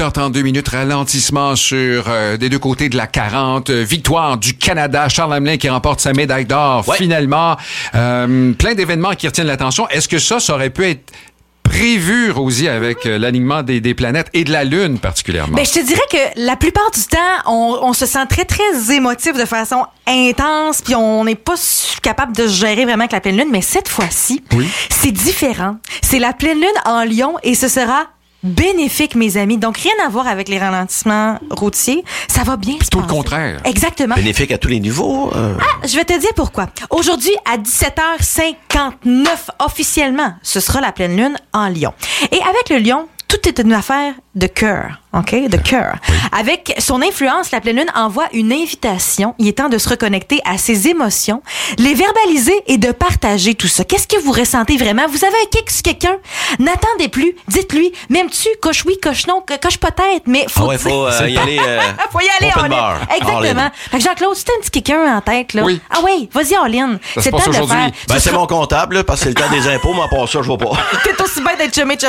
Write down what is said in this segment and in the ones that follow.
8h32, ralentissement sur des deux côtés de la 40. Victoire du Canada, Charles Hamelin qui remporte sa médaille d'or finalement. Plein d'événements qui retiennent l'attention. Est-ce que ça aurait pu être prévu, Rosie, avec l'alignement des planètes et de la Lune particulièrement? Ben, je te dirais que la plupart du temps, on se sent très, très émotif de façon intense, puis on n'est pas capable de se gérer vraiment avec la pleine Lune. Mais cette fois-ci, c'est différent. C'est la pleine Lune en Lion et ce sera bénéfique, mes amis. Donc, rien à voir avec les ralentissements routiers. Ça va bien se passer. Tout le contraire. Exactement. Bénéfique à tous les niveaux. Je vais te dire pourquoi. Aujourd'hui, à 17h59, officiellement, ce sera la pleine lune en Lion. Et avec le Lion, tout est une affaire de cœur, OK? De cœur. Oui. Avec son influence, la pleine lune envoie une invitation. Il est temps de se reconnecter à ses émotions, les verbaliser et de partager tout ça. Qu'est-ce que vous ressentez vraiment? Vous avez un kick sur quelqu'un? N'attendez plus. Dites-lui, m'aimes-tu? Coche oui, coche non, coche peut-être, mais faut... faut y aller. Faut y aller en ligne. Exactement. Fait que Jean-Claude, si t'as un petit quelqu'un en tête, là. Oui. Ah oui, vas-y en ligne. C'est le temps de le faire. Ben, c'est mon comptable, là, parce que c'est le temps des impôts, mais à part ça, je vois pas. T'es aussi bien d'être chumé.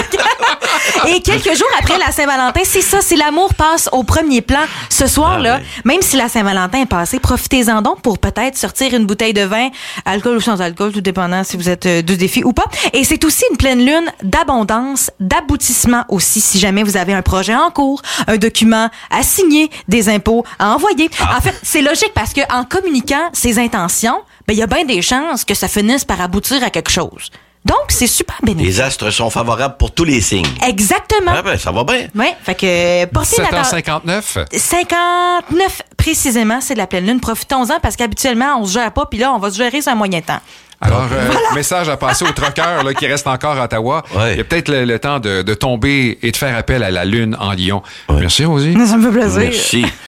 Et quelques jours après la Saint-Valentin, c'est ça, c'est l'amour passe au premier plan. Ce soir-là, même si la Saint-Valentin est passée, profitez-en donc pour peut-être sortir une bouteille de vin, alcool ou sans alcool, tout dépendant si vous êtes deux défis ou pas. Et c'est aussi une pleine lune d'abondance, d'aboutissement aussi, si jamais vous avez un projet en cours, un document à signer, des impôts à envoyer. En fait, c'est logique parce que en communiquant ses intentions, ben il y a bien des chances que ça finisse par aboutir à quelque chose. Donc, c'est super bénéfique. Les astres sont favorables pour tous les signes. Exactement. Ah ben, ça va bien. Oui, fait que portez 7h59. 59 précisément, c'est de la pleine lune. Profitons-en parce qu'habituellement, on se gère pas, puis là, on va se gérer sur un moyen temps. Alors, message à passer aux truckers qui restent encore à Ottawa. Ouais. Il y a peut-être le temps de tomber et de faire appel à la Lune en Lion. Ouais. Merci, Rosie. Ça me fait plaisir. Merci.